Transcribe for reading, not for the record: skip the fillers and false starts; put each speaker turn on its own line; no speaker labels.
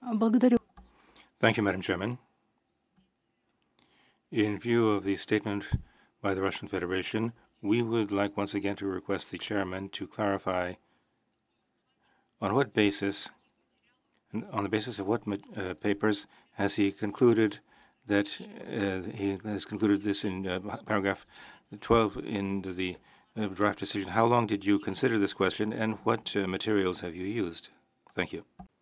Благодарю.
Thank you, Madam Chairman. In view of the statement by the Russian Federation, we would like once again to request the chairman to clarify on what basis, on the basis of what papers has he concluded that he has concluded this in paragraph 12 in the draft decision. How long did you consider this question and what materials have you used? Thank you.